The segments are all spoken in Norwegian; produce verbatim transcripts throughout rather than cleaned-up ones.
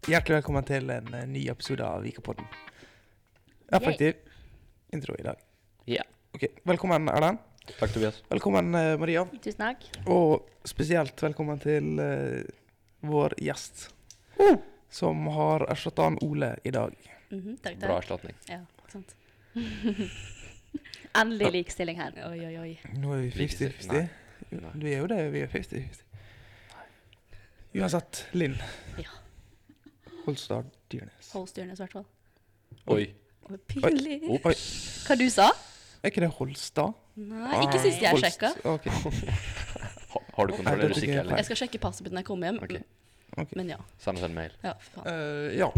Hjertelig velkommen til en uh, ny episode av Vikapodden. Effektiv intro i dag. Ja. Ok, velkommen Erlend. Takk Tobias. Velkommen uh, Maria. Tusen takk. Og spesielt velkommen til uh, vår gjest, Uh. som har erstattet han Ole i dag. Mhm, takk, takk. Bra erstatning. Ja, sant. Endelig likestilling her. Oi, oi, oi. Nå er vi femti femti. Nei. Vi er jo det, vi er femti femti. Uansett, Linn. Ja. Holstad Dyrnes. Holstyrnes i hvert fall. Oi. Oi, pinlig. Oi, Hva du sa? er ikke det Holstad? Nei, ikke sist jeg Holst- sjekket. Ok, Ha, har du Nei, kontrollert det du tok sikker jeg eller? Jeg skal sjekke passet mitt når jeg kommer hjem. Ok. ok. Men ja. Send oss en mail. Ja, for faen. Eh, ja.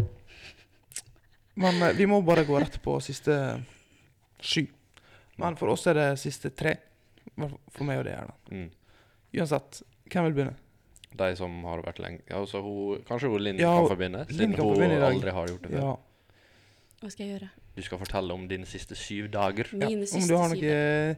Men eh, vi må bare gå rett på siste sju. Men for oss er det siste tre. Hva- For meg og det her da. Mm. Uansett, hvem vil begynne? De som har vært lenge. Ja, altså, hun, kanskje hun Linn Ja, kan forbinde, Linn siden kan hun forbinde i dag. aldri har gjort det før. Ja. Hva skal jeg gjøre? Du skal fortelle om dine siste syv dager. ja. Mine Om siste du har syv. noe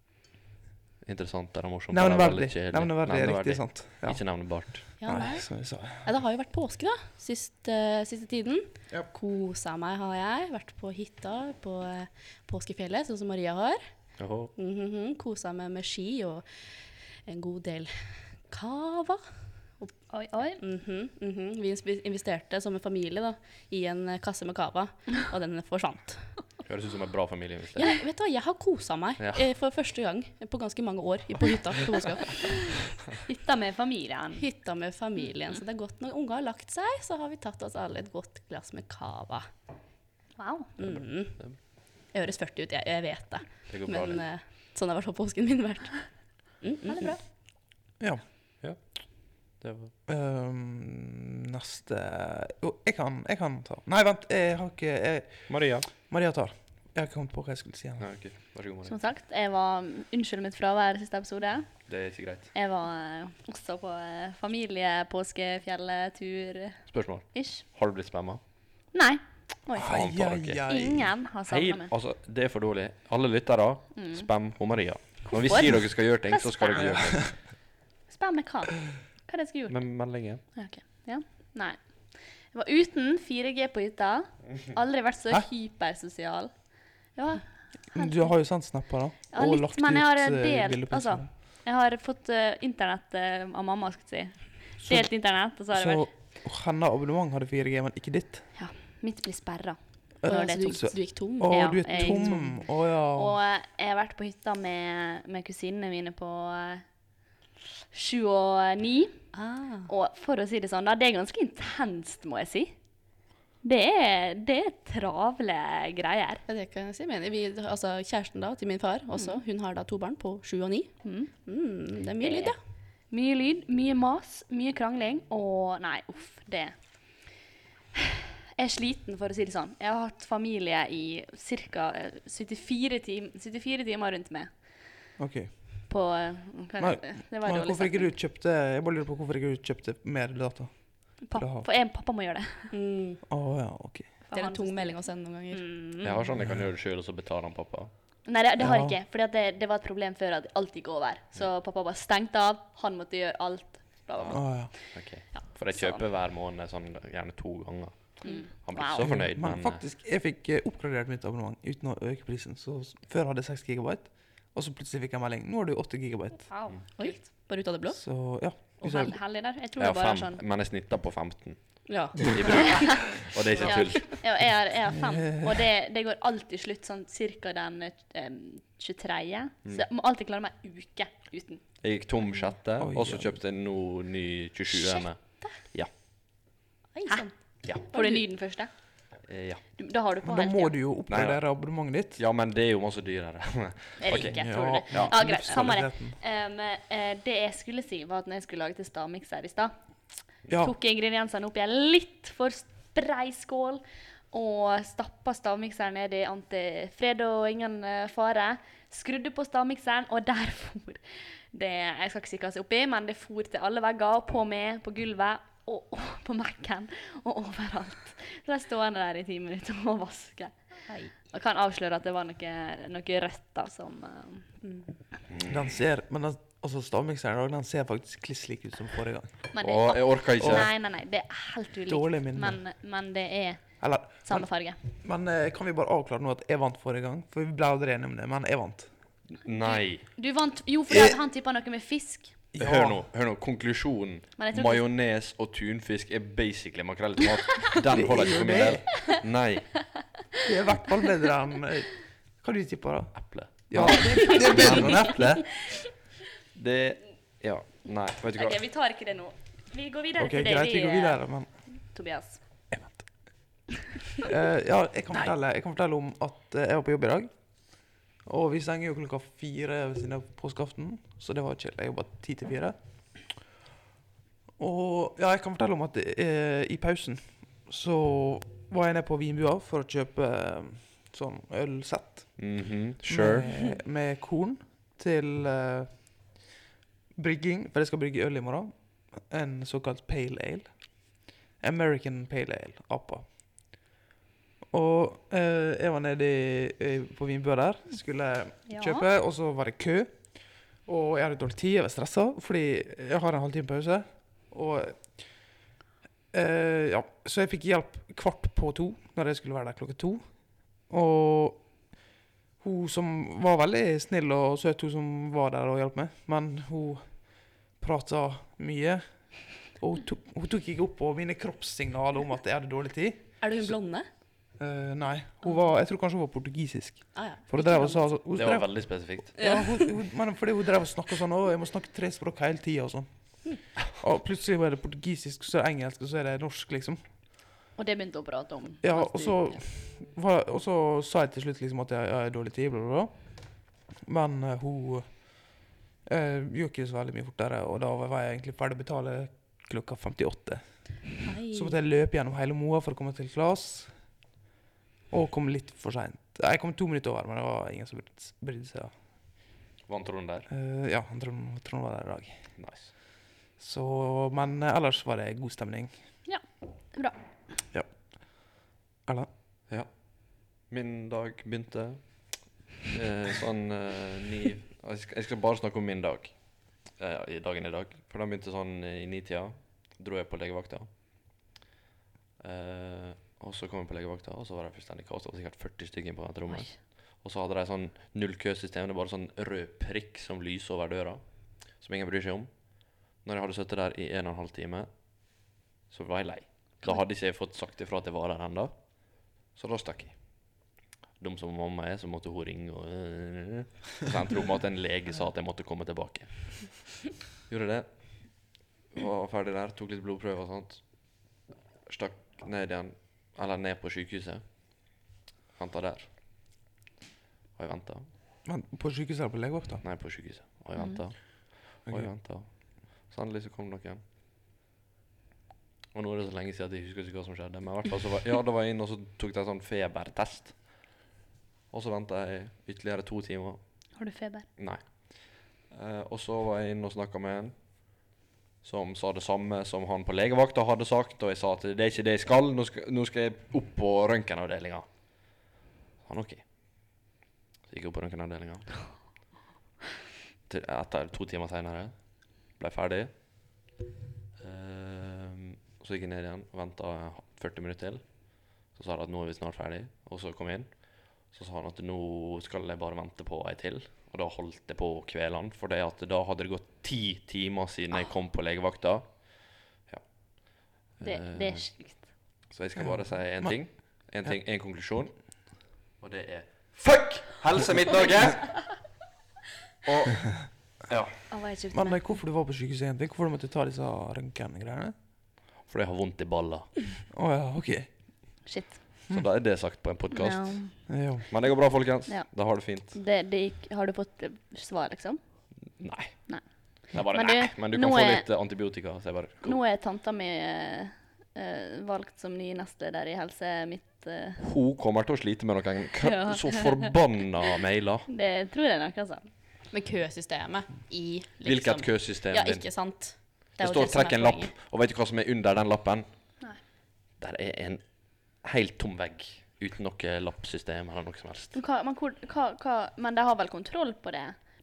Interessant eller morsomt. eller nevneverdig. veldig kjedelig. Nevneverdig er riktig, sant? Ja. Ikke nevnebart. Ja, nei. som jeg sa. Ja, det har jo vært påske da, siste, siste tiden. Ja. Kosa meg har jeg. Vært på hytta på eh, påskefjellet, sånn som Maria har. Jaha. Mhm, Kosa meg med ski og en god del kava. Oi, oi. Mhm, mhm. Vi inspi- investerte som en familie da, i en eh, kasse med kava, og den forsvant. Høres ut som en bra familieinvestering. Ja, vet du hva, jeg har kosa meg Ja. eh, for første gang på ganske mange år i- på hytta. På påska. Hytta med familien. Hytta med familien, så det er godt når unger har lagt seg, så har vi tatt oss alle et godt glass med kava. Wow. Mhm. Det høres førti ut, jeg, jeg vet det. Det går bra. Men det. eh, sånn har i hvert fall påsken min vært. Mm, mm, Veldig bra. Ja. Det var... Ehm, neste Jo, jeg kan, jeg kan ta. Nei, vent, jeg har ikke jeg, Maria. Maria tar. Jeg har ikke kommet på hva jeg skulle si. Nei, ok. Vær så god, Maria. Som sagt, jeg var unnskyld mitt fravær i siste episode. Det er ikke greit. Jeg var eh, også på eh, familie-påskefjelletur-ish. Spørsmål. Har du blitt spammet? Nei, Oi. Faen ta dere. ingen har Hei, savnet meg. altså, det er for dårlig. Alle lyttere, Mm. spam på Maria. Når vi Hvorfor? sier dere skal gjøre ting, Hva så skal dere spam? gjøre ting. Spør meg hva? Hva er det jeg skulle gjort? Med meldinger. Ja, ok. Ja. Nei. Jeg var uten fire G på hytta. Aldri vært så Hæ? hypersosial. Ja, Du har jo sendt snapper da. Ja, litt, men jeg har eh, delt, bilder på altså. Instagram. jeg har fått eh, internett eh, av mamma, skal jeg si. Så, Delt internett, og så har det så vært hennes abonnement hadde fire G, men ikke ditt. mitt blir sperra. Eh, Når Så det er du, tomt. du gikk tom? Å, Ja, du er jeg er tom. Å ja. Og eh, jeg har vært på hytta med, med kusinene mine på eh, sju og ni. Ah. Og for å si det sånn, da, det er ganske intenst, må jeg si. Det er, det er travle greier. Ja, det kan jeg si. Men vi, altså, kjæresten da, til min far også, hun har da to barn på sju og ni. Mm. Mm, det er mye lyd, ja. Mye lyd, mye mas, mye krangling, og nei, uff, det. Jeg er sliten, for å si det sånn. Jeg har hatt familie i ca. syttifire, tim syttifire timer rundt meg. Ok. På, eh, hva Nei, er det? Det var Men dårlig hvorfor ikke sagt. du kjøpte Jeg bare lurer på hvorfor ikke du kjøpte mer data. Pa, til å ha? for en pappa må gjøre det. Mm. Å ja, ok. For Det er han en tung synes- melding å sende noen ganger. Mm. Jeg har sånn jeg kan gjøre det selv, og så betaler han pappa. Nei, det, det har jeg Ja. ikke. For det, det var et problem før at alt gikk over. Så pappa bare stengte av. Han måtte gjøre alt. Bla, bla, Å bla. ja. Ok. Ja, For jeg så- kjøper hver måned sånn gjerne to ganger. Mm. Han blir Wow. så fornøyd, Men men, faktisk, jeg fikk eh, oppgradert mitt abonnement uten å øke prisen. Så s- før hadde jeg seks gigabyte, og så plutselig fikk jeg melding. Nå har du åtte gigabyte. Wow. Oi, bare ut av det blå? Så ja. Og Så, hell, heldig der. Jeg tror jeg det har bare er fem, sånn. men jeg snitter på femten Ja. i bruk. Og det er ikke Ja. tull. Ja, jeg har, jeg har fem. Og det, det går alltid slutt sånn cirka den um, tjuetredje. Så jeg må alltid klare meg en uke uten. Jeg gikk tom sjette, Oi, og så oi. kjøpte jeg nå ny tjuesjuende. Oi, Hæ? sånn. Ja. Får du ny den første? Eh, ja. Du, da har du på men da hele må tida. du jo oppgradere abonnementet ditt. ja, men det er jo masse dyrere. Er det Ok. ikke? Tror du det? Ja. Ja, greit. Samme det. Livskvaliteten. Um, eh, det jeg skulle si, var at når jeg skulle lage til stavmikser i stad, Ja. tok jeg ingrediensene opp i en litt for sprei skål og stappa stavmikseren ned i antifred og ingen eh, fare. Skrudde på stavmikseren, og der for det. Jeg skal ikke si hva som er oppi, men det for til alle vegger, på med, på gulvet og, og på Mac-en og overalt. Så jeg stående der i ti minutter og vaske. Jeg kan avsløre at det var noe, noe rødt da, som uh, mm. Den ser, men den, Altså, stavmikseren i dag, den ser faktisk kliss lik ut som forrige gang. Men det, Og jeg orker ikke. nei, nei, nei, det er helt ulikt. Dårlig minne. Men, men det er Eller, samme farge. men eh, kan vi bare avklare nå at jeg vant forrige gang? For vi ble aldri enige om det, men jeg vant. Nei. Du vant jo fordi at han tippa noe med fisk. Hør nå, hør nå. Konklusjonen. Men jeg tror ikke- Majones og tunfisk er basically makrell i tomat. Den holder ikke for min del. Nei. Det er i hvert fall bedre enn eh, Hva du tipper da? Eple. Ja, det, det er bedre enn eple. Det Ja. Nei, vet du hva. Ok, vi tar ikke det nå. Vi går videre Ok, til det, greit, vi går eh, videre, men Tobias. Eh, ja, jeg kan, fortelle, jeg kan fortelle om at eh, jeg var på jobb i dag. Og vi stenger jo klokka fire ved siden av påskeaften, så det var chill. Jeg jobba ti til fire. Og ja, jeg kan fortelle om at eh, i pausen så var jeg nede på Vinbua for å kjøpe eh, sånn ølsett Mhm, Sure. med, med korn til eh, brygging, for jeg skal brygge øl i morgen. En såkalt pale ale. American pale ale, A P A. Og eh, jeg var nede i, i, på Vinbua der, skulle Ja. kjøpe, og så var det kø. Og jeg hadde dårlig tid, jeg var stresset, fordi jeg har en halvtime pause. Og eh, ja, så jeg fikk hjelp kvart på to, når jeg skulle være der klokka to. Og hun som var veldig snill og søt, hun som var der og hjalp meg, men hun pratet mye. Og hun tok, hun tok ikke opp på mine kroppssignaler om at jeg hadde dårlig tid. Er du hun blonde? Eh, nei, hun var, jeg tror kanskje hun var portugisisk. Ah, ja. For hun drev og sa så- hun Det var drev, veldig spesifikt. ja, hun, hun, men fordi hun drev og snakket sånn, å, jeg må snakke tre språk hele tiden og sånn. Og plutselig var det portugisisk, så er det engelsk, og så er det norsk, liksom. Og det begynte å prate om. Ja, mens og du- så, var, og så sa jeg til slutt liksom at jeg, jeg har dårlig tid, bla bla bla. Men eh, hun eh, gjorde ikke så veldig mye fortere, og da var jeg egentlig ferdig å betale klokka femtiåtte. Nei. Så måtte jeg løpe gjennom hele Moa for å komme til klass, og kom litt for sent. Jeg kom to minutter over, men det var ingen som brydde- brydde seg. da. Vant Trond der? Eh, ja, han Trond, Trond var der i dag. Nice. Så, men eh, ellers var det god stemning. Bra. Eller? Ja. Min dag begynte eh, sånn eh, ni jeg skal, jeg skal bare snakke om min dag. Eh, I dagen i dag. For den begynte sånn i nitida. Dro jeg på legevakta. Eh, og så kom jeg på legevakta, og så var det fullstendig kaos. Det var sikkert førti stykker på venterommet. Oi. Og så hadde de sånn null-kø-system. Det var bare sånn rød prikk som lyser over døra. Som ingen bryr seg om. Når jeg hadde sittet der i en og en halv time, så var jeg lei. Da hadde ikke jeg fått sagt ifra at jeg var der enda. Så da stakk jeg. Dum som mamma er, så måtte hun ringe og øh, Så endte det opp med at en lege sa at jeg måtte komme tilbake. Gjorde det. Var ferdig der, tok litt blodprøver og sånt. Stakk ned igjen, eller ned på sykehuset. Venta der. Og jeg venta. Men på sykehuset eller på legevakta? Nei, på sykehuset. Og jeg venta. Og jeg venta. Så endelig så kom det noen. Og nå er det så lenge siden at jeg husker ikke hva som skjedde. Men i hvert fall så var, ja, da var jeg inne og så tok de en sånn febertest. Og så venta jeg ytterligere to timer. Har du feber? Nei. Eh, og så var jeg inne og snakka med en som sa det samme som han på legevakta hadde sagt. Og jeg sa at det er ikke det jeg skal. Nå skal, nå skal jeg opp på røntgenavdelinga. Han ok. Så gikk jeg opp på røntgenavdelinga. Til- Etter to timer senere ble jeg ferdig. Ehm, så gikk jeg ned igjen og venta førti minutter til. Så sa de at nå er vi snart ferdig. Og så kom jeg inn. Så sa han at nå skal jeg bare vente på ei til. Og da holdt jeg på å kvele han. For det at da hadde det gått ti timer siden jeg kom på legevakta. Ja. Det, Eh, det er sjukt. Så jeg skal bare si én Men- ting. En ting, en konklusjon. Og det er fuck Helse Midt-Norge! Og ja. Å, hva er kjipt Men med eh, hvorfor du var på sykehuset egentlig? Hvorfor du måtte ta disse røntgengreiene? For jeg har vondt i balla. Å ja, ok. Shit. Så da er det sagt på en podkast. Ja. Ja. Men det går bra, folkens. Ja. Da har det fint. Det, det gikk, har du fått eh, svar, liksom? Nei. Nei. Det er bare Men nei. du, Men du nå kan få er- litt eh, antibiotika. Så jeg bare cool. Nå er tanta mi eh, eh, valgt som ny nestleder i Helse Midt. eh, Hun kommer til å slite med noen kr Ja. så forbanna mailer. det tror jeg nok, altså. Med køsystemet i liksom Hvilket køsystem Ja, din? ikke sant? Det, er jo står som er 'trekk en lapp', poenget. og vet du hva som er under den lappen? Nei. Der er en helt tom vegg uten noe lappsystem eller noe som helst. Men, hva, men, hvor, hva, hva, men de har vel kontroll på det?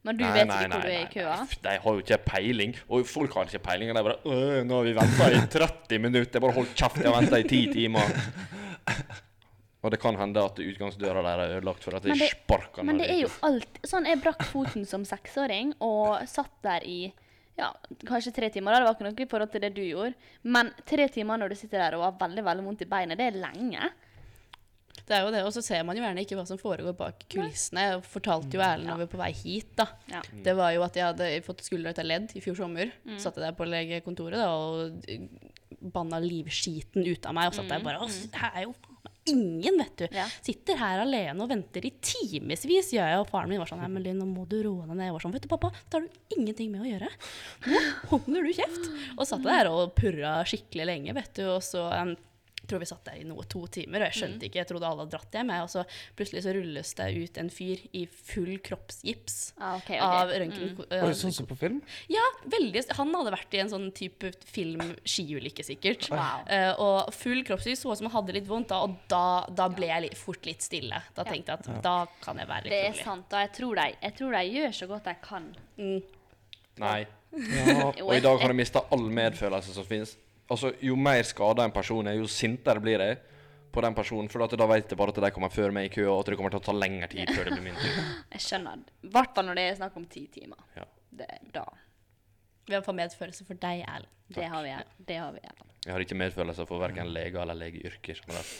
Men du vet ikke hvor du er i køa? Nei, de har jo ikke peiling. Og folk har ikke peiling. Og de bare «Øh, nå har vi ventet i tretti minutter. Bare hold kjeft, jeg har ventet i ti timer. Og det kan hende at utgangsdøra der er ødelagt for at de Men det- sparker Men når det de- er jo alt Sånn, jeg brakk foten som seksåring og satt der i ja, kanskje tre timer. Da. Det var ikke noe i forhold til det du gjorde. Men tre timer når du sitter der og har veldig veldig vondt i beinet, det er lenge. Det er jo det, og så ser man jo gjerne ikke hva som foregår bak kulissene. Jeg fortalte jo Erlend når vi var på vei hit, da. Ja. Det var jo at jeg hadde fått skulder etter ledd i fjor sommer. Satt jeg der på legekontoret da, og banna livskiten ut av meg, og satt der bare, «Åh, det her er jo ingen, vet du. Ja. Sitter her alene og venter i timesvis, gjør jeg, og faren min var sånn, «Nei, men Linn, nå må du roe deg ned.» Jeg var sånn, «Vet du, pappa, det har du ingenting med å gjøre. Nå holder du kjeft.» Og satt der og purra skikkelig lenge, vet du, og så... Um, jeg tror vi satt der i noe to timer, og jeg skjønte ikke, jeg trodde alle hadde dratt hjem, og så plutselig så rulles det ut en fyr i full kroppsgips Ah, ok, ok. av røntgen. Oi, sånn som på film? Ja, veldig. Han hadde vært i en sånn type film-skiulykke, sikkert. Wow. Eh, og full kroppsgips, så ut som han hadde litt vondt, da, og da, da ble jeg litt, fort litt stille. Da tenkte jeg at da kan jeg være litt Det er rolig. sant, og jeg tror, de, jeg tror de gjør så godt de kan. Mm. Nei. Ja, Jo, Og i jeg- dag har de mistet all medfølelse som finnes. Altså, jo mer skadet en person er, jo sintere blir jeg på den personen. For at da vet jeg bare at de kommer før meg i kø, og at det kommer til å ta lengre tid før det blir min tur. Jeg skjønner. I hvert fall når det er snakk om ti timer. Ja. Det, da. Vi har fått medfølelse for deg, Erlend. Det har vi. Det har vi. Jeg har ikke medfølelse for hverken leger eller legeyrker.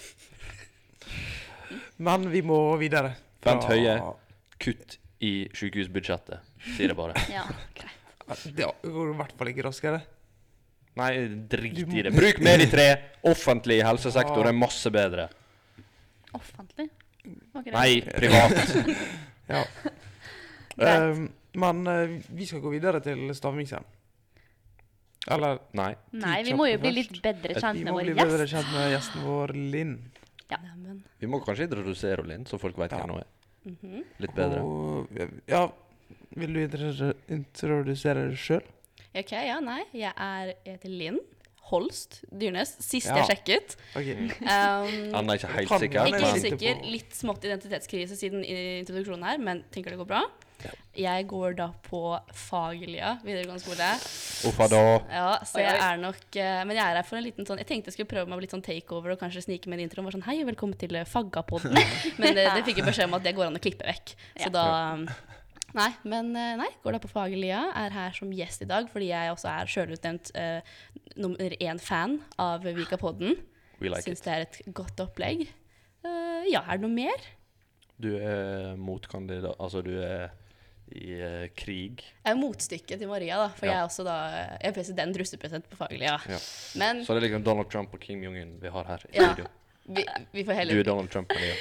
men vi må videre. Bent Fra- Høie. Kutt i sykehusbudsjettet, sier det bare. Ja, greit. Det går i hvert fall ikke raskere. Nei, drit i det. Bruk mer i tre! Offentlig helsesektor er masse bedre. Offentlig? Var ikke det? Nei, privat. Ja. Greit. Ehm, men eh, vi skal gå videre til stavmikseren. Eller Nei. Nei, vi må jo bli litt bedre vi kjent med må vår bli bedre gjest. kjent med gjesten vår, Linn. Ja. Neimen. Vi må kanskje introdusere Linn, så folk vet Ja. hvem hun er. Mhm. Litt bedre. Og, ja, vil du introdusere, introdusere deg sjøl? Ok, ja, nei. Jeg er jeg heter Linn Holst Dyrnes. Sist Ja. jeg sjekket. Okay. Um, Han er ikke helt Kan sikker. være. ikke men- helt sitter sikker. på- Litt smått identitetskrise siden i introduksjonen her, men tenker det går bra. Jeg går da på Fagerlia videregående skole. Uffa da. Ja, så Oi, jeg oi. er nok eh, Men jeg er her for en liten sånn Jeg tenkte jeg skulle prøve meg på litt sånn takeover og kanskje snike med en intro. Og var sånn, hei, velkommen til eh, Faggapodden. Men det, det fikk jeg beskjed om at det går an å klippe vekk. Så Ja. da um, Nei, men eh, nei, går da på Fagerlia. Er her som gjest i dag fordi jeg også er sjølutnevnt uh, nummer én fan av Vikapodden. We like Syns it. det er et godt opplegg. Eh, ja, er det noe mer? Du er motkandidat. Altså, du er i eh, krig. Jeg er motstykket til Maria, da. For Ja. jeg er også da Jeg er president, russepresident på Fagerlia. Ja. Men Så det er liksom Donald Trump og Kim Jong-un vi har her i Ja. studio. vi, vi får Du heller er Donald Trump, Maria.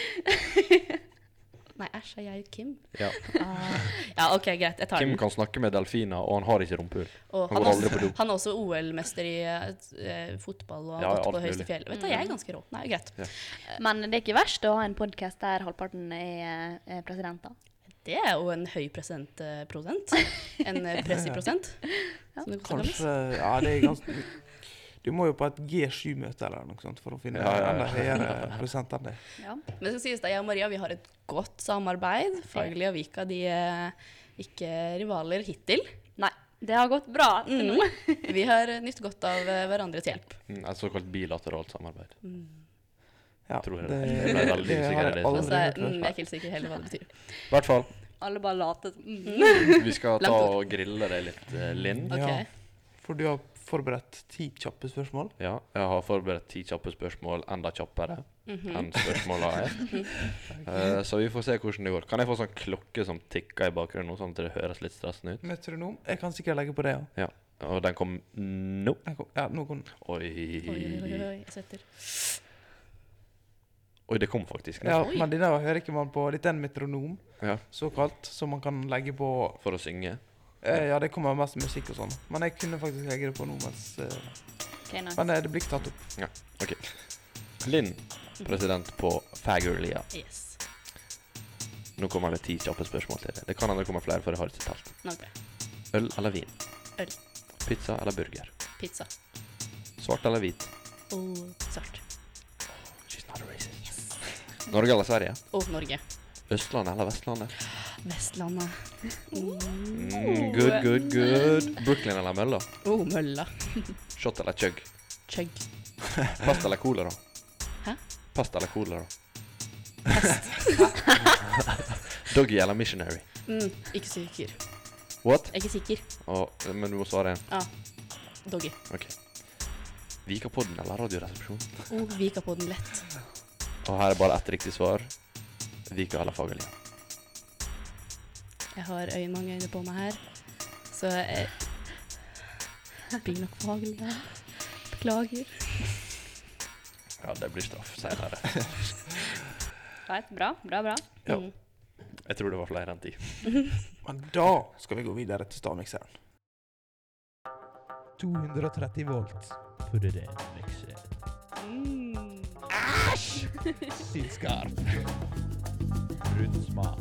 Nei, æsj, er jeg Kim? Ja. Ah, ja, OK, greit. Jeg tar Kim den. kan snakke med delfiner, og han har ikke rumpehull. Og Han han, går er aldri også, på do. han er også O L-mester i eh, fotball og har Ja, gått alt på høyeste mulig. fjell. Vet du, jeg er ganske rå. Nei, greit. Men det er ikke verst å ha en podkast der halvparten er, er presidenter. Det er jo en høy prosentprosent. En eh, pressiprosent. som det kan kalles. Kanskje Ja, det er ganske Du må jo på et G sju møte eller noe sånt for å finne Ja, ja, ja. enda høyere prosent enn det. Ja. Men det skal sies da, jeg og Maria vi har et godt samarbeid. Fagerli og Vika de er ikke rivaler hittil. Nei, det har gått bra til nå. Mm. Vi har eh, nytt godt av eh, hverandres hjelp. Mm, Et såkalt bilateralt samarbeid. Ja, Tror jeg det, det. Jeg ble veldig det usikker har i jeg det. aldri Altså, hørt mm, jeg før. er ikke helt sikker heller hva det betyr. I hvert fall. Alle bare later som mm. Vi skal ta Langt ord. og grille deg litt, eh, Linn. Ok. Ja. For du har forberedt ti kjappe spørsmål. Ja, jeg har forberedt ti kjappe spørsmål, enda kjappere Mhm. enn spørsmåla er. Eh, så vi får se hvordan det går. Kan jeg få sånn klokke som tikker i bakgrunnen, nå, sånn at det høres litt stressende ut? Metronom. Jeg kan sikkert legge på det, ja. Ja, og den kom nå. Jeg kom- Ja, nå kom den. Oi. Oi, oi, oi, oi, jeg svetter. Oi, det kom faktisk nå. Ja, Oi. men denne hører ikke man på. Dette er en metronom, Ja, såkalt, som man kan legge på. for å synge. Eh, ja, det kommer mest musikk og sånn. Men jeg kunne faktisk legge det på nå mens eh, Ok, nice. Men eh, det blir ikke tatt opp. Ja, ok. Linn, president på Fagerlia. Yes. Nå kommer det ti kjappe spørsmål til deg. Det kan hende det kommer flere, for jeg har ikke telt. Ok. Øl eller vin? Øl. Pizza eller burger? Pizza. Svart eller hvit? Og svart. She's not a racist. Norge eller Sverige? Og Norge. Østlandet eller Vestlandet? Vestlandet. Mm, good, good, good. Brooklyn eller mølla? Oh, mølla. Shot eller chug? Chug. Pasta eller cola, da? Hæ? Pasta eller cola, da? Doggy eller missionary? Mm, ikke sikker. What? Jeg er ikke sikker. Å, men du må svare en. Ja. Doggy. Ok. Vikapodden eller radioresepsjon? Oh, vika på den lett. Og her er bare ett riktig svar. Vika eller Fagerlia? Jeg har øyne, mange øyne på meg her. Så jeg blir nok faglig, ja. Beklager. Ja, det blir straff, senere. Right, bra, bra, bra. Ja. Mm. Jeg tror det var flere enn ti. Men da skal vi gå videre til stavmikseren. to hundre og tretti volt for det lekse. Mm. Sylskarp. Rundsmak.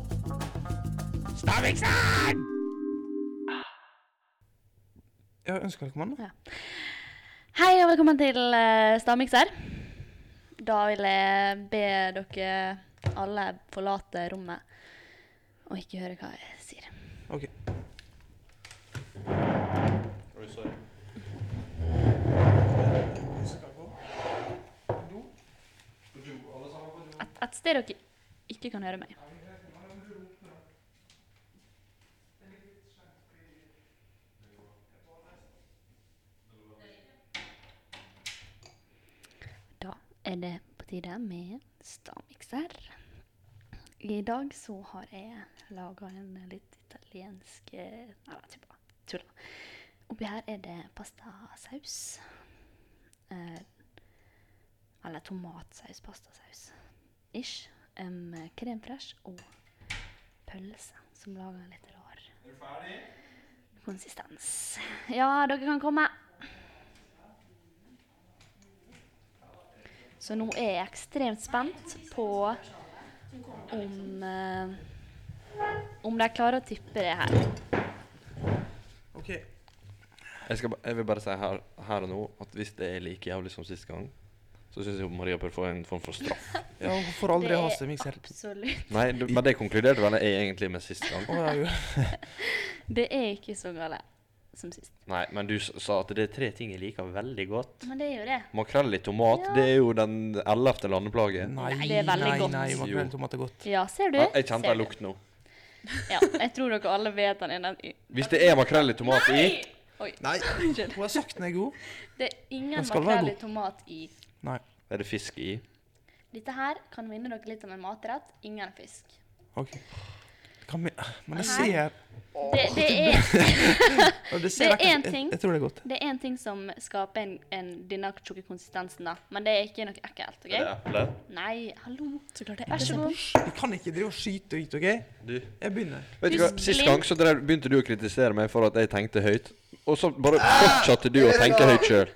Ja, ønsker velkommen. Ja. Hei og velkommen til uh, Stavmikser. Da vil jeg be dere alle forlate rommet og ikke høre hva jeg sier. Ok. Oi, sorry. Et, et sted dere ikke kan høre meg. Da er det på tide med stavmikser. I dag så har jeg laget en litt italiensk... Nei, det er bare tull. Oppi her er det pastasaus. Eh, eller tomatsaus, pastasaus. Ish. Um, krem fresh og pølse, som lager en litt rar Er du ferdig? konsistens. Ja, dere kan komme. Så nå er jeg ekstremt spent på om, eh, om de klarer å tippe det her. Ok. Jeg, skal, ba- jeg vil bare si her, her og nå at hvis det er like jævlig som sist gang, så synes jeg Maria bør få en form for straff. Ja, hun får aldri Det ha er seg mikser. absolutt. Nei, du, men det konkluderte vel jeg egentlig med sist gang. Å, ja, jo. Det er ikke så gale som sist. Nei, men du s- sa at det er tre ting jeg liker veldig godt. Men det er jo det. Makrell i tomat, Ja. det er jo den ellevte landeplage. Nei, Det er veldig nei, godt. nei, Jo. makrell i tomat er godt. Ja, ser du? Ja, jeg kjente Ser en du? lukt nå. Ja, jeg tror dere alle vet den ene. Hvis det er makrell i tomat i, Oi, Nei, unnskyld. hun har sagt den er god. Det er ingen Den skal være makrell i god. tomat i. Nei, er det fisk i. Dette her kan minne dere litt om en matrett. Ingen fisk. ok. Kan vi, men det Hæ? ser... Det, det, er, og det Det ser er ekkelt- en jeg, ting. jeg tror det er godt. det er en ting som skaper en, en denne tjukke konsistensen, da. Men det er ikke noe ekkelt. ok? Er det eple? Nei, hallo. Så klart det Vær så god. Vi kan ikke drive og skyte ut, ok? Du, Jeg begynner. vet du hva, Husk sist blind. gang så drev, begynte du å kritisere meg for at jeg tenkte høyt. Og så bare fortsatte du å tenke høyt selv.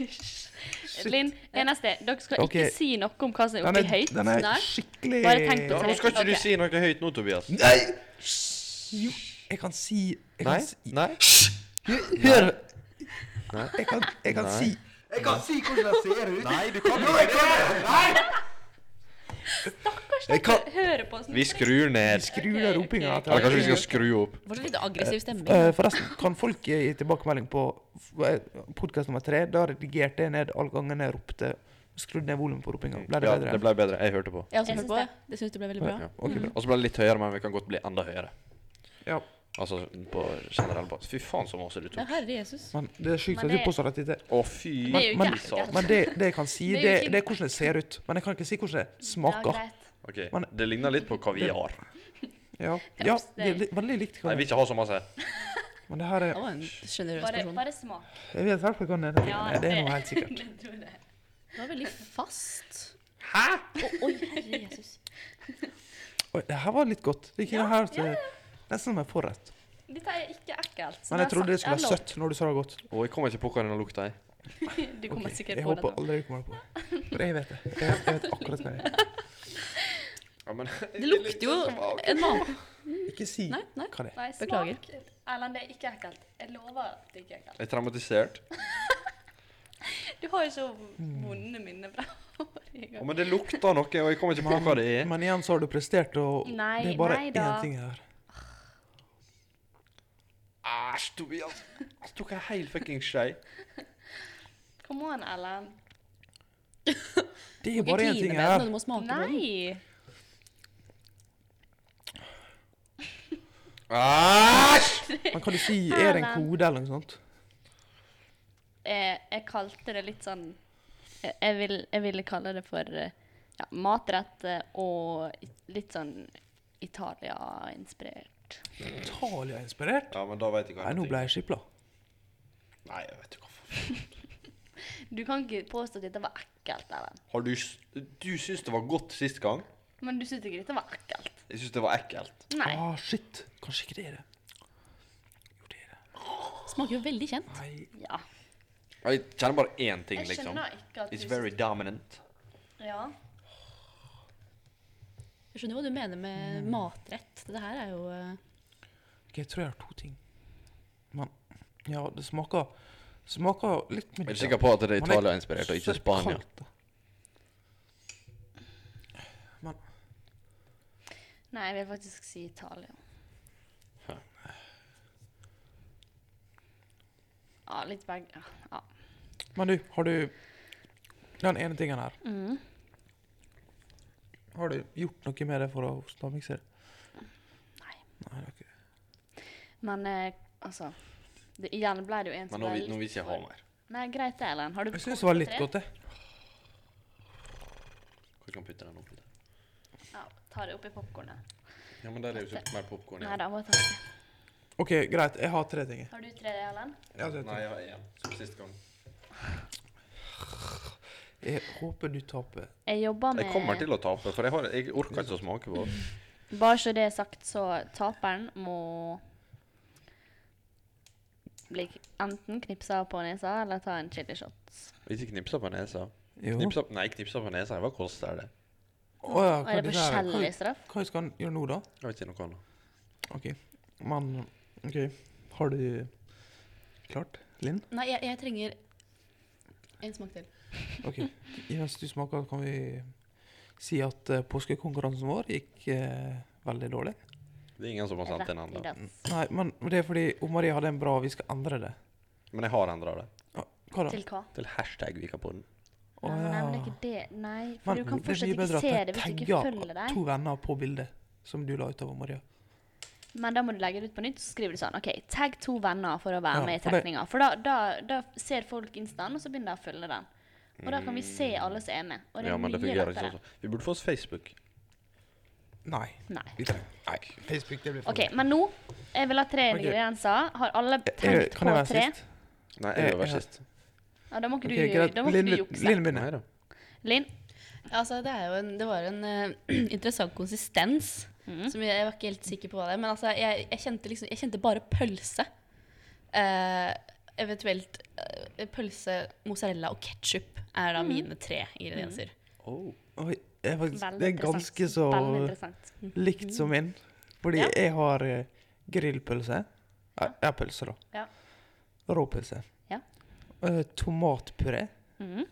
Linn, eneste, dere skal Ok. ikke si noe om hva som er Den oppi er, høyt. den er Nei. skikkelig... Bare tenk på Ja, nå skal ikke Ok. du si noe høyt nå, Tobias. Nei! Jo, jeg kan si... Jeg Nei, kan si... nei, Hør! nei. Jeg kan, jeg kan Nei. si... Jeg kan si hvordan den ser ut. Nei, du kan ikke. Stakkars Jeg kan- dere hører på. Vi skrur ned. Skru ned ropinga. ok, ok. Eller kanskje vi skal skru opp. Fortsatt litt aggressiv stemning. Eh, forresten, kan folk gi tilbakemelding på podcast nummer tre? Da redigerte jeg ned alle gangene jeg ropte. Skrudde ned volumen på ropinga. Ble det Ja, bedre? det ble bedre. Jeg hørte på. Jeg har også Jeg hørt syns på det. det. Det synes du ble veldig bra. Ja, ok, bra. Og så ble det litt høyere, men vi kan godt bli enda høyere. Ja. Altså på generell basis. Fy faen så masse du Ja, tok. herre Jesus. Men det er sykt Men at du det- påstår at dette Å, fy Det er jo Men- ikke ekkelt. Men det, det jeg kan si, Det er det, jo ikke- det er hvordan det ser ut. Men jeg kan ikke si hvordan det Ja, smaker. greit. Ok, Men- det ligner litt på kaviar. Ja, ja det er li- veldig likt. Nei, jeg vil ikke ha så masse. Men det her Det er var en sjenerøs Bare, person. bare smak. Jeg vet i hvert fall hva den heter. Det er noe helt sikkert. Jeg tror det. Det var veldig fast. Hæ? Å, oi, herre Jesus. Oi, det her var litt godt. Det er ikke det her til nesten som en forrett. Dette er ikke ekkelt. som Men jeg har trodde det sagt. skulle være søtt når du sa det godt. Å, jeg kommer ikke på hva den lukta er. Du kommer Ok, sikkert Jeg på det håper nå. aldri du kommer på det. For jeg vet det. Jeg, jeg vet akkurat hva det er. Ja, men Det lukter jo en mat. Ikke si Nei, nei. hva det er. Nei, Beklager. smak. Erlend, det er ikke ekkelt. Jeg lover at det ikke er ekkelt. Jeg er traumatisert. Du har jo så vonde minner fra forrige Å, gang. men det lukter noe, og jeg kommer ikke på hva det er. Men igjen så har du prestert, og Nei, det er bare nei da. én ting her. Tobias. Jeg tok en hel fucking skje. Come on, Ellen. Det er bare én ting Du her. må smake på den. Nei. Æsj! Men kan du si, er det en kode eller noe sånt? Jeg, jeg kalte det litt sånn Jeg, jeg, vil, jeg ville kalle det for eh, ja, matrett eh, og litt sånn Italia-inspirert. Italia-inspirert? Ja, men da vet jeg hva Nei, nå ble jeg skipla. Nei, jeg vet ikke hvorfor. Du kan ikke påstå at dette var ekkelt, Ellen. Har du s- Du syns det var godt sist gang? Men du syntes ikke dette var ekkelt? Jeg syns det var ekkelt. Nei. Ah, shit. Kanskje ikke det er det. Jo, det er det. Smaker jo veldig kjent. Nei. Ja. Jeg kjenner bare én ting, Jeg liksom. skjønner ikke at It's du very dominant. Ja. Jeg skjønner hva du mener med matrett. Dette her er jo eh, Ok, jeg tror jeg har to ting. Men, ja, det smaker Smaker litt Jeg middag. er sikker på at det er Men jeg- Italia-inspirert og ikke så er det Spania. kaldt, da. Men, Nei, jeg vil faktisk si Italia. Ja, litt begge. Ja. men du, har du den ene tingen her? Mm. Har du gjort noe med det for å stavmikse det? Nei. Nei, det er ikke det. Men eh, altså det, Igjen ble det jo en Men som nå, ble vil- nå vil litt ikke jeg ha for- mer. Nei, greit det, Ellen. Har du Jeg synes kommet det var på litt tre? godt, det. Hvor kan jeg putte den oppi der? Ja, ta det oppi popcornet. Ja, men der er jo så mer popcorn Nei da, bare ta det. Ok, greit. Jeg har tre ting. Har du tre, Ellen? Jeg, har tre Nei, ting. jeg har én. Som sist gang. jeg håper du taper. Jeg jobber med Jeg kommer til å tape, for jeg, har, jeg orker ikke å smake på det. Bare så det er sagt, så taperen må bli enten knipsa på nesa eller ta en chili shot. Ikke knipsa på nesa. Jo. Knipsa, nei, knipsa på nesa. Hva koster det? Å ja, Og hva er er det det der? forskjellig Hva, straff? hva skal han gjøre nå, da? Jeg vet ikke noe annet. Ok, men ok. Har du klart, Linn? Nei, jeg, jeg trenger en smak til. Ok, mens du smaker kan vi si at uh, påskekonkurransen vår gikk eh, veldig dårlig. Det er ingen som har sendt inn Rett i ennå. dass. Nei, men det er fordi Om Maria hadde en bra, vi skal endre det. Men jeg har endra det. Hva da? Til hva? Til hashtag Vikapodden. Å Nei, men- nei, men det er ja. ikke det. Nei, for Men du kan det er fortsatt mye ikke bedre se at det hvis du ikke tagger følger deg. to venner på bildet som du la ut av Maria. Men da må du legge det ut på nytt, så skriver du sånn OK, tagg to venner for å være Ja, med i for det- trekninga. For da, da, da ser folk instaen, og så begynner de å følge den. Og da kan vi se alle som er med. Og det er Ja, men det mye fungerer ikke lettere. sånn. Vi burde få oss Facebook. Nei. Nei. Vi trenger Nei. Facebook, det blir for OK, men nå Jeg vil ha tre Ok. ingredienser. Har alle Eh, tenkt Kan jeg på være tre? sist? Nei, Eh, jeg vil være jeg- sist. Ja, da må ikke Ok, du, greit. da må Linn ikke du vil- jukse. Linn begynner. Nei da. Linn? Altså, det, er jo en, det var en eh, interessant konsistens. Mhm. Som jeg, jeg var ikke helt sikker på hva det er. Men altså, jeg, jeg, kjente liksom, jeg kjente bare pølse. Eh, eventuelt eh, pølse, mozzarella og ketchup er da mine tre ingredienser. Oh. Oi, jeg er faktisk, Veldig det er interessant. ganske så Veldig interessant. likt som min. Fordi Ja. jeg har eh, grillpølse. Ja. Jeg har pølse, da. Ja. Råpølse. Ja. Eh, tomatpuré. Mhm.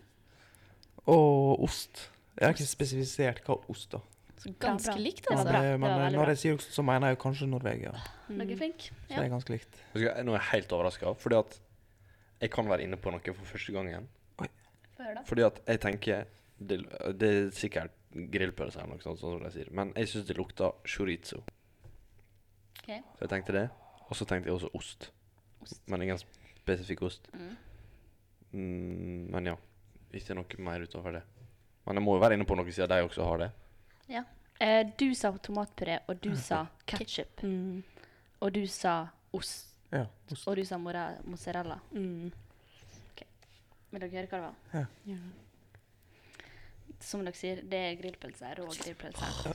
Og ost. Jeg har ikke spesifisert hva ost, da. Så ganske bra. likt, Det var altså. bra. Men, men det var eh, veldig når bra. jeg sier ost, så mener jeg kanskje Norvegia. Dere er flinke. Så Ja. det er ganske likt. Vet du hva, Nå er jeg helt overraska, fordi at jeg kan være inne på noe for første gangen. Få høre, da. Fordi at jeg tenker Det, det er sikkert grillpølse eller noe sånt, sånn som de sier. Men jeg syns det lukter chorizo. Ok. Så jeg tenkte det. Og så tenkte jeg også ost. Ost. Men ingen spesifikk ost. Mm. Mm, men ja. Ikke noe mer utover det. Men jeg må jo være inne på noe siden de også har det. Eh, du sa tomatpuré, og du sa ketchup. Mm. Og du sa ost. Ja, ost. Og du sa mora- mozzarella. Mm. Vil dere høre hva det var? Ja. Ja. Som dere sier, det er grillpølse. Rå grillpølse.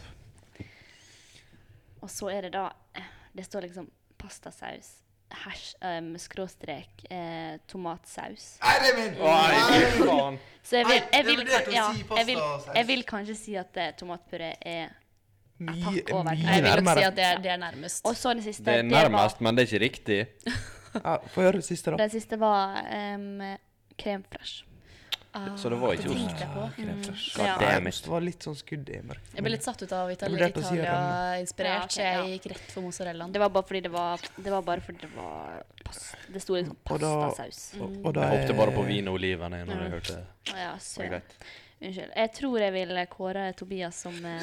Og så er det da eh, Det står liksom pastasaus, hash, um, skråstrek, eh, tomatsaus. Nei, det er min! Oi, faen! Så jeg vil, Nei, jeg vil, jeg vurderte å ja, si jeg vil, pastasaus. jeg vil kanskje si at eh, tomatpuré er Mye, takk over. mye Jeg vil nok nærmere. si at det er, det er nærmest. Og så den siste. Det er nærmest, men det er ikke riktig. Ja, Få høre det siste, da. Den siste var um, crème fraîche. Ah, Så det var ikke det ost. tenkte jeg på. Krem fresh. Ja. Nei, Damn it. ost var litt sånn skudd i mørket. Jeg ble litt satt ut av Itali Jeg vurderte å si Italia-inspirert, Ja, ok, så jeg ja. gikk rett for mozzarellaen. Det var bare fordi det var Det var bare fordi det var past, det sto liksom Og da- pastasaus. Og, og da Jeg hoppte er- bare på vin og oliven jeg, når Ja. jeg hørte det. Ja, Var søren. greit. Unnskyld. Jeg tror jeg vil kåre Tobias som eh,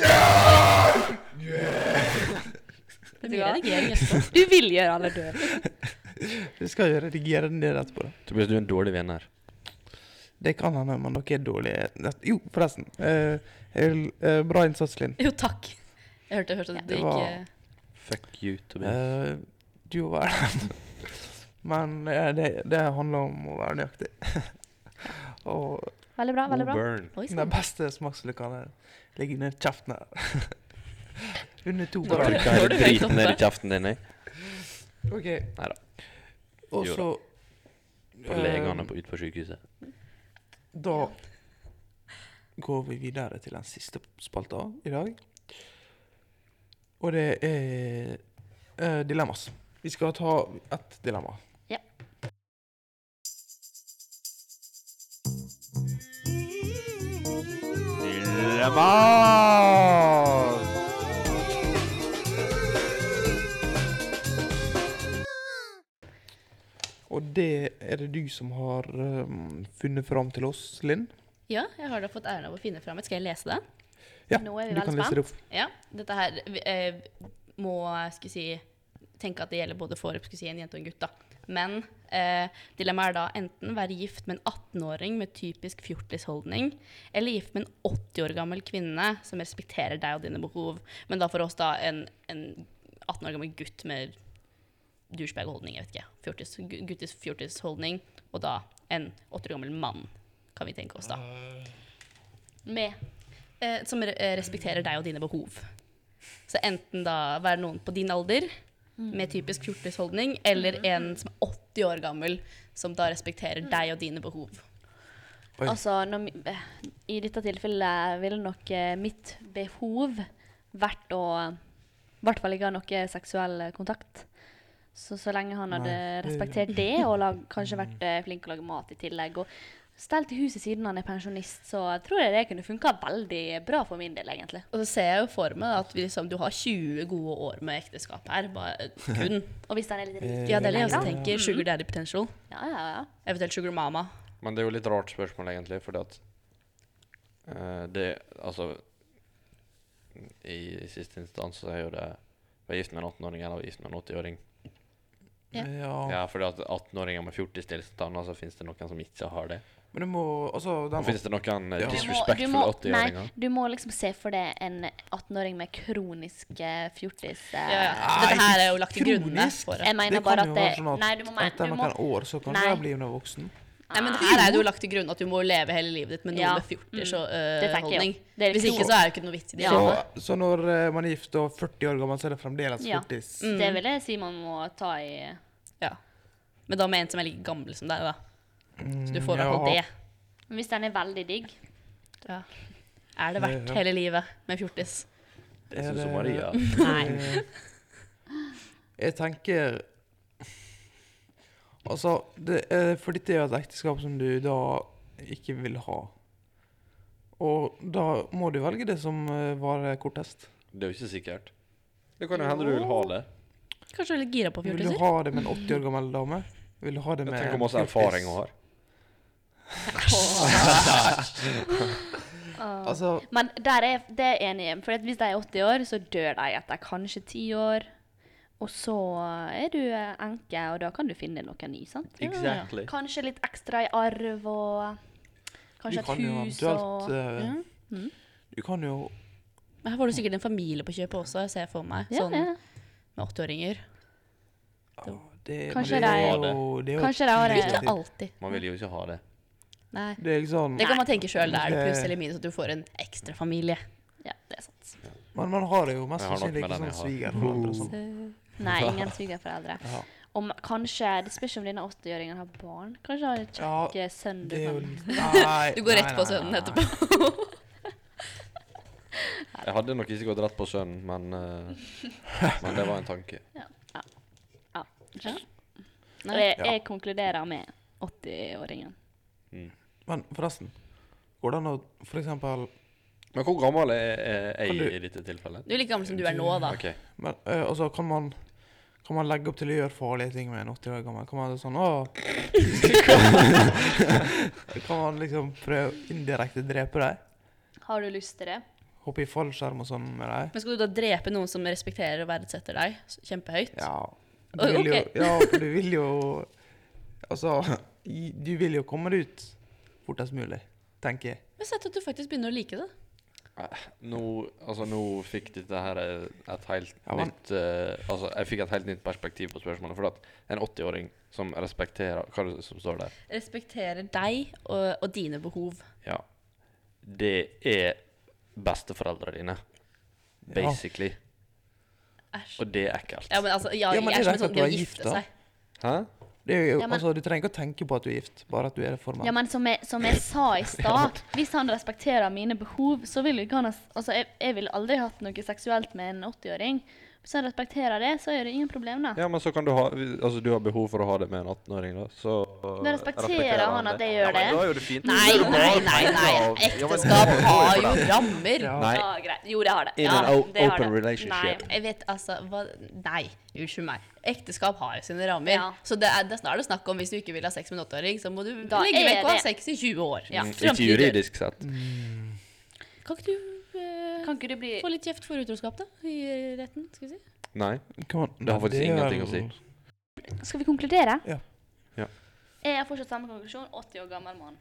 Det blir redigering etterpå. Du vil gjøre alle døde. Vi skal jo redigere den ned etterpå. Da. Tobias, du er en dårlig vinner. Det kan hende, men dere er dårlige. Jo, forresten. Eh, jeg vil, eh, bra innsats, Linn. Jo, takk. Jeg hørte, jeg hørte at det du var- ikke Fuck you, Tobias. Eh, du var den. Men eh, det, det handler om å være nøyaktig. Og Veldig bra, veldig God bra. burn. Oi, den sånn. beste smakslykkene ligger ned kjeften her. Under to Da var grader. det- Hva er Får det du høyt driten ned i oppe? kjeften din, jeg? Ok. Neida. Og Jo så For eh, legene på, ut på sykehuset. Da går vi videre til den siste spalta i dag. Og det er eh, dilemmas. Vi skal ta ett dilemma. Ja. Dilemmas! Og det er det du som har um, funnet fram til oss, Linn. Ja, jeg har da fått æren av å finne fram et. Skal jeg lese det? Ja, Nå er vi du veldig kan lese det opp. Ja, dette her eh, må skal si, tenke at det gjelder både for skal si, en jente og en gutt. Da. Men eh, dilemmaet er da enten være gift med en atten-åring med typisk fjortisholdning, eller gift med en åtti år gammel kvinne som respekterer deg og dine behov. Men da for oss da en, en atten år gammel gutt med douchebag-holdning, jeg vet ikke, fjortis, gu- guttis fjortisholdning, og da en åtti år gammel mann, kan vi tenke oss da. Med. Eh, som re eh, respekterer deg og dine behov. Så enten da være noen på din alder med typisk fjortisholdning, eller en som er åtti år gammel, som da respekterer deg og dine behov. Oi. Altså, når, mi- eh, i dette tilfellet ville nok eh, mitt behov vært å i hvert fall ikke ha noe seksuell eh, kontakt. Så så lenge han hadde Nei, det- respektert det, og lag, kanskje vært eh, flink til å lage mat i tillegg, og stelt i huset siden han er pensjonist, så tror jeg det kunne funka veldig bra for min del, egentlig. Og så ser jeg jo for meg at vi liksom, du har tjue gode år med ekteskap her, bare kun. Og hvis han er litt rik. Eh, Ja, det er det jeg også Ja. tenker. Sugar daddy potential. Ja, ja, ja. Eventuelt sugar mama. Men det er jo litt rart spørsmål, egentlig, fordi at eh, det, altså i, i siste instans så er jo det være gift med en atten-åring eller være gift med en åtti-åring. Ja. Ja. Ja, fordi at atten-åringer med fjortis-tilstander, så finnes det noen som ikke har det. Men det må altså Og den, finnes det noen eh, Ja. Du må- du disrespectful må- åtti-åringer. Nei, du må liksom se for deg en atten-åring med kronisk eh, fjortis. eh, Ja, ja. Nei, Dette her er jo lagt til grunne kronisk. for det. Jeg mener det bare kan jo at det, være sånn at Nei, du må, etter du må noen år så kan Nei. jeg bli under voksen. Nei, men her er det jo lagt til grunn at du må leve hele livet ditt med noen Ja. med fjortis og Det øh, tenker jeg holdning. jo. Det er Hvis riktig. ikke så er det ikke noe vits i det. Ja. Så, så når eh, man er gift og førti år gammel, så er det fremdeles Ja. fjortis. Mm. Det vil jeg si man må ta i Ja. Men da med en som er like gammel som deg, da. Så du får i Mm, hvert fall ja. det. Men hvis den er veldig digg Ja. Er det verdt Ja. hele livet med fjortis? Det Er syns det- jo Maria. Nei. Eh, Jeg tenker Altså, det, er- for dette er jo et ekteskap som du da ikke vil ha. Og da må du velge det som eh, varer kortest. Det er jo ikke sikkert. Det kan jo hende du vil ha det. Kanskje du er litt gira på Vil du fjortiser? ha det med en åtti år gammel dame? Vil du ha det Jeg med tenker en hvor masse fjortis? erfaring hun har. Altså, Men der er det er jeg enig i. For at hvis de er åtti år, så dør de etter kanskje ti år. Og så er du eh, enke, og da kan du finne noe ny, sant? Exactly. Kanskje litt ekstra i arv, og kanskje du kan et jo hus eventuelt og eh, Ja. Mm. Du kan jo Men her får du sikkert en familie på kjøpet også, ser jeg for meg. Ja, Sånn ja. med åttiåringer. ja, det, Kanskje men det er de- jo, det er jo Kanskje de har et det- Ikke alternativ. alltid. Man vil jo ikke ha det. Nei. Det er ikke sånn Det kan man tenke sjøl. Det er det Det- pluss eller minus at du får en ekstra familie. Ja, det er sant. Men man har det jo mest Jeg har nok sannsynlig med ikke den sånn jeg har. svigerforeldre og sånn. Nei, ingen svigerforeldre. Ja. Om kanskje, Det spørs om denne åttiåringen har barn. Kanskje har en Ja, kjekk sønn du Det er jo kan Nei, Du går nei, rett på nei, sønnen nei, nei. etterpå. Jeg hadde nok ikke gått rett på sønnen, men, eh, men det var en tanke. Ja. Nei. Jeg, Ja. jeg konkluderer med åttiåringen. Men forresten, går det an å for eksempel Men hvor gammel er, er Kan jeg du- i dette tilfellet? Du er like gammel som du er nå, da. Ok. men, eh, altså, kan man kan man legge opp til å gjøre farlige ting med en åtti år gammel? Kan man sånn, åh, kan man liksom prøve indirekte drepe deg? Har du lyst til det? Hoppe i fallskjerm og sånn med deg? Men skal du da drepe noen som respekterer og verdsetter deg kjempehøyt? Ja. Du Oi, vil jo, ok. ja, for du vil jo, altså, i- du vil jo komme deg ut fortest mulig, tenker jeg. Jeg har sett at du faktisk begynner å like det. Nå, altså, nå fikk dette her et helt Ja, men- nytt eh, Altså, jeg fikk et helt nytt perspektiv på spørsmålet. For at en åtti-åring som respekterer Hva er det som står der? Respekterer deg og, og dine behov. Ja. Det er besteforeldrene dine. Ja. Basically. Æsj. Og det er ekkelt. Ja, men altså, ja, Ja, men jeg er det er som en rett sånn, at du det å er gifte gift, da. seg. Hæ? Det er jo, Ja, men- altså, du trenger ikke å tenke på at du er gift, bare at du er formann. Ja, men som jeg, som jeg sa i stad, hvis han respekterer mine behov, så vil jo ikke han ha- Altså, jeg, jeg ville aldri hatt noe seksuelt med en åtti-åring. Hvis han respekterer det, så er det ingen problem, da. Ja, men så kan du ha Altså, du har behov for å ha det med en attenåring, da. Så Da respekterer han at jeg gjør Ja, men det. da er jo det fint. Nei, Så er det nei, bare nei, penger nei. og- Ja, men- Ekteskap har jo rammer. Ja. Nei. Ja, greit. Jo, det har det. In Ja, an o- det har open det. relationship. Nei. Jeg vet altså hva, Nei, unnskyld meg. Ekteskap har jo sine rammer. Ja. Så det er, det er det snakk om hvis du ikke vil ha sex med en åtteåring, så må du Da legge er vekk å ha det- sex i tjue år. Ja. Mm, Fram Ikke til du dør. juridisk sett. Kan ikke du eh, Kan ikke du bli få litt kjeft for utroskap, da? I retten, skal vi si? Nei. Kan- Det har faktisk er ingenting å vel- si. Skal vi konkludere? Ja. Ja. Jeg har fortsatt samme konklusjon. åtti år gammel mann.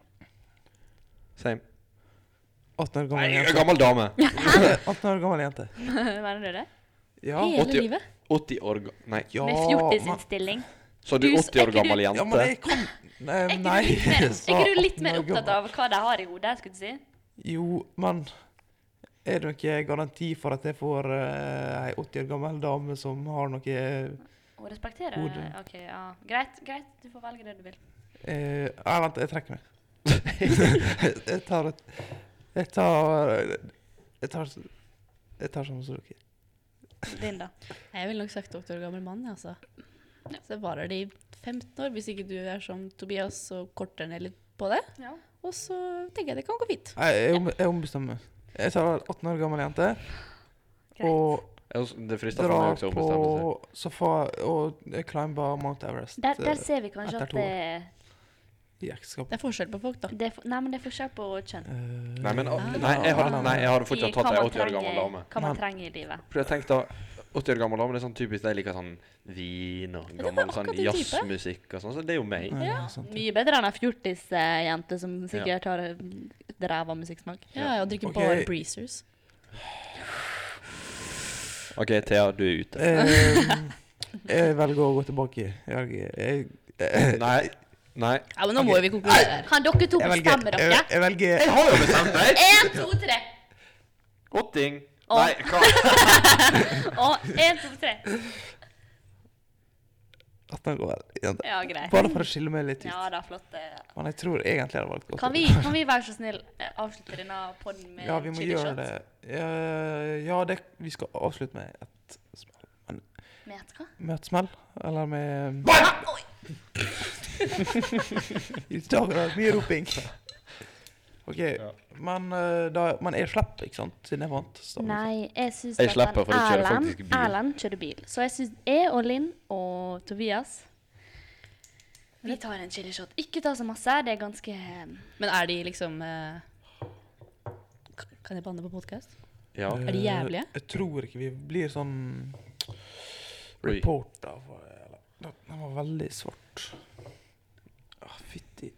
Same. atten år gammel Nei, jente. gammel dame. atten år gammel jente. Mener du det? Ja. Hele åtti livet? åtti år ga... Nei. Ja, Med men- fjortisinnstilling. Så du Du- er åtti år er ikke gammel du- Ja, men jente? jeg kan Nei, Er ikke nei. du litt mer, er sa ikke du litt mer atten år opptatt av hva de har i hodet, skulle du si? Jo, men er det noen garanti for at jeg får uh, ei åtti år gammel dame som har noe Å respektere? Hodet. Ok, ja. Greit, greit. Du får velge det du vil. eh, Nei, vent, jeg trekker meg. jeg tar et Jeg tar Jeg tar Jeg tar sånn som dere. Din, da. Jeg ville nok sagt åtte år gammel mann, jeg, altså. Så varer det i femten år, hvis ikke du er som Tobias og korter ned litt på det. Ja. Og så tenker jeg det kan gå fint. Nei, jeg, om, jeg ombestemmer meg. Jeg tar atten år gammel jente og Ja, så Det frister for meg drar også å på bestemme seg. safari og climber Mount Everest Der, der eh, ser vi kanskje etter at to det, i ekteskap. Det er forskjell på folk, da. det er, for- Nei, men det er forskjell på kjønn. Eh, Nei, men Ah. nei, jeg har, nei, jeg hadde I fortsatt hva tatt ei man åtti år gammel trenger- dame. Hva man Men- trenger i livet. For jeg tenkte åtti år gammel dame, det er sånn typisk de liker sånn vin og det var gammel sånn akkurat din type. jazzmusikk og sånn, så det er jo meg. Nei, Ja. sant. Mye bedre enn ei fjortis-jente som sikkert har ræva musikksmak. Ja, og drikke Ok. bare breezers. OK, Thea, du er ute. Eh, jeg velger å gå tilbake. Jeg, jeg, jeg, Nei. Nei. Ja, men nå Ok. må jo vi konkludere her. Kan dere to jeg velger, bestemme jeg, dere? jeg velger Jeg har jo bestemt meg! Én, to, tre. Åtting. Å. Nei, hva? Og én, to, tre. atten år gammel jente. Ja, greit. Bare for å skille meg litt ut. Ja da, flott. det. Men jeg tror egentlig jeg hadde valgt godt. Kan vi, kan vi være så snill eh, avslutte denne podden med Ja, vi må chili gjøre shot? det. Ja, ja det, vi skal avslutte med et smell. Men, Med et hva? med et smell? Eller med Oi! I dag er det mye roping. OK. Men, eh, da, men jeg slipper, ikke sant? Siden jeg vant. Så- Nei, jeg syns Jeg at slipper, for jeg kjører Erlend, faktisk bil. Erlend kjører bil. Så jeg syns jeg og Linn og Tobias Vi tar en chili shot. Ikke ta så masse, det er ganske eh, Men er de liksom eh, k- Kan jeg banne på podkast? Ja. Er de jævlige? Eh, Jeg tror ikke vi blir sånn Oi. reporter. For, eller, den den var veldig svart. Ah, fytti.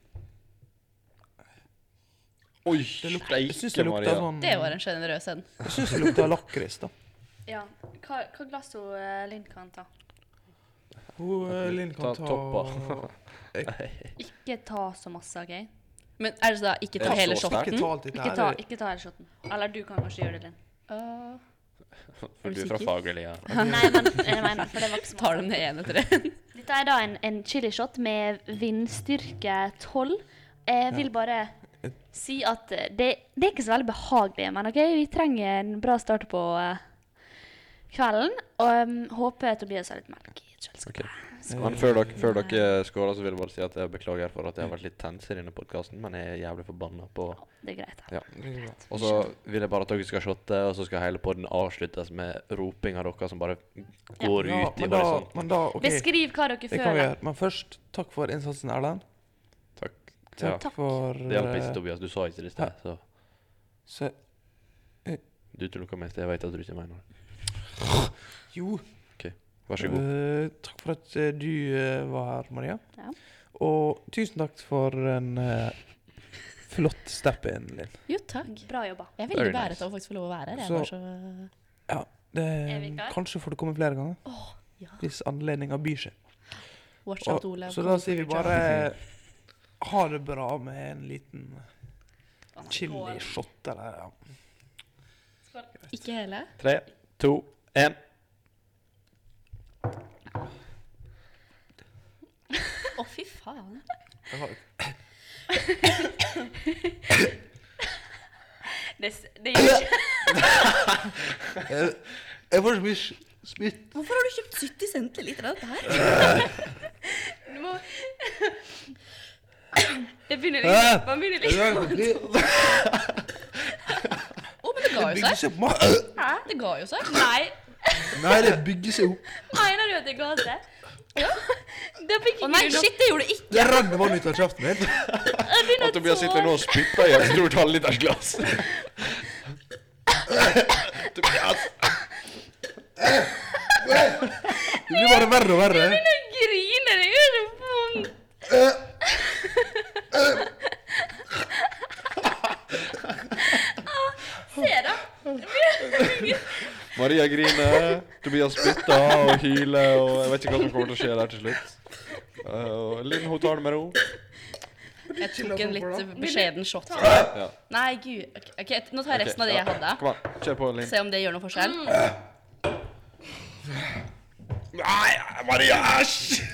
Oi, Det lukter, jeg syns det steike, lukter Maria. sånn Det var en sjenerøs en. Jeg syns det lukter lakris, da. Ja. Hva, hva glass hun eh, Linn kan ta? Hun eh, Linn kan Ta ta toppa. Ikke ta så masse, OK? Men er det så da ikke ta Er det hele så sterkt? Ikke shotten? ta alt dette Ikke her. ta, ikke ta hele shoten. Eller du kan kanskje gjøre det, Linn. Uh, For du er fra sikker? fagmiljøet. Nei, men jeg mener, for det var ikke så tar masse. dem ned en etter en. Dette er da en, en chilishot med vindstyrke tolv. Jeg vil bare si at eh, det, det er ikke så veldig behagelig, men ok, vi trenger en bra start på eh, kvelden. Og um, håper Tobias har litt melk i kjøleskapet. Ok. Men før dere, før dere skåler, så vil jeg bare si at jeg beklager for at jeg har vært litt tens i denne podcasten, men jeg er jævlig forbannet på... Det er greit. Ja. Og så vil jeg bare at dere skal shotte, og så skal hele podden avsluttes med roping av dere som bare går Ja, ut i men da, horisonten. men da, ok, Beskriv hva dere det kan vi føler. gjøre. Men først, takk for innsatsen, Erlend. Takk. Takk, Ja. Takk. for... Det hjelper ikke, eh, Tobias. Du sa ikke det i sted, så Så, du tror noe mest. Jeg vet at du ikke mener det. jo, Vær så god. eh, takk for at eh, du eh, var her, Maria. Ja. Og tusen takk for en eh, flott step-in, Linn. Jo, takk. Bra jobba. Jeg er veldig Very beæret nice. av å faktisk få lov å være her. Jeg Så- var så... Det, Er vi klar? kanskje får det komme flere ganger, Åh, ja. hvis anledningen byr seg. Watch Og, out, Ole. så da sier vi bare ha det bra med en liten chili-shot, eller ja. Ikke hele. Tre, to, en. Å, fy faen. Det var- Det, s- det gjør ikke... Jeg, jeg får så mye s- spytt. Hvorfor har du kjøpt sytti centiliter av dette her? Du må... Det begynner litt... Man begynner litt... Det Å, men det ga jo bygger seg. seg opp. ma- Hæ? Det ga jo seg. Nei. Nei, det bygger seg opp. Mener du at det ga seg? Ja. Da fikk Å ikke nei, du nok... shit, det gjorde det ikke. Det renner vann ut av kjeften min. Jeg begynner Og Tobias så- sitter nå og spytter i et stort halvliters glass. Tobias! Det blir bare verre og verre. Jeg begynner å grine, det gjør så vondt. Ah, Se da. Maria griner, Tobias spytter og hyler, og jeg vet ikke hva som kommer til å skje der til slutt. Uh, og Linn, hun tar det med ro. Jeg tok en litt beskjeden shot. Ja. Nei, gud. Ok, ok, nå tar jeg resten av det jeg hadde. Kom an, kjør på, Linn. Se om det gjør noe forskjell. Nei, Maria, æsj!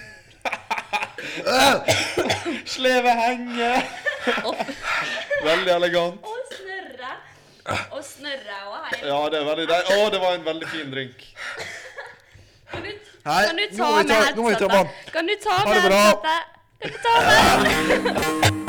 Sleve henger. Veldig elegant. Og snørre. Og snørre og hei. Ja, det er veldig deilig. Å, det var en veldig fin drink. Kan du, Nei, kan du nå ta må vi ta- med nå må vi ta headsetet? vann. Kan du ta Ha det med bra. headsetet? Kan du ta med?